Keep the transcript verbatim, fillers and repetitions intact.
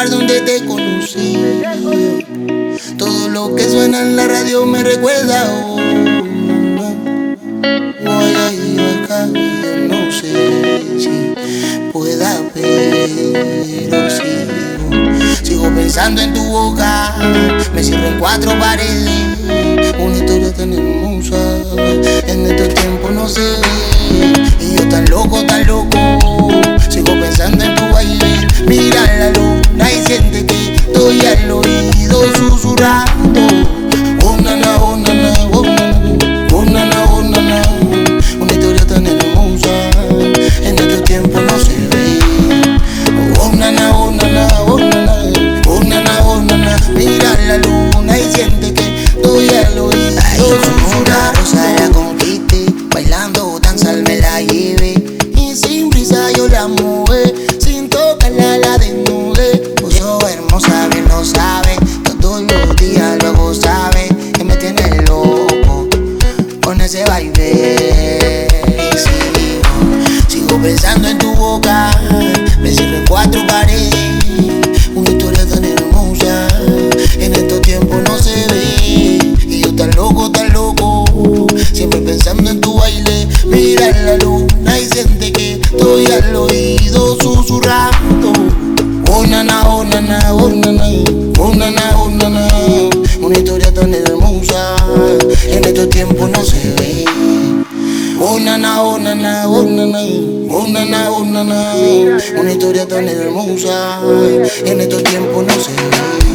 lugar donde te conocí. Todo lo que suena en la radio me recuerda a una. Voy a ir acá y yo no sé si pueda, pero sigo, sigo pensando en tu boca. Me cierro en cuatro paredes, una historia tan hermosa. En estos tiempos no se ve, y yo tan loco, tan loco. Sigo pensando en tu baile, mira la luna y siente que estoy al oído susurrando. Oh nana, oh nana, oh nana, oh nana, oh nana. Una historia tan hermosa, en estos tiempos no se ve. Oh nana, oh nana, oh nana, oh nana, oh nana. Mira la luna y siente que estoy al oído susurrando. Rosa la conquiste, bailando danza me la llevé, y sin prisa yo la mueve, sin tocarla la desnude. Pues oh hermosa, bien lo sabe, todos los días luego sabe que me tiene loco con ese baile. Y sigo, sigo pensando en tu boca, me cierro en cuatro paredes, una historia tan hermosa, en estos tiempos no se ve. Y yo tan loco, tan loco, siempre pensando en tu baile, mira la luna y siente que estoy al oído susurrando. Oh nana, oh nana, oh nana, oh nana, oh nana. Una historia tan hermosa, en estos tiempos no se ve. Oh nana, oh nana, oh nana, oh nana, oh nana. Una historia tan hermosa, en estos tiempos no se ve.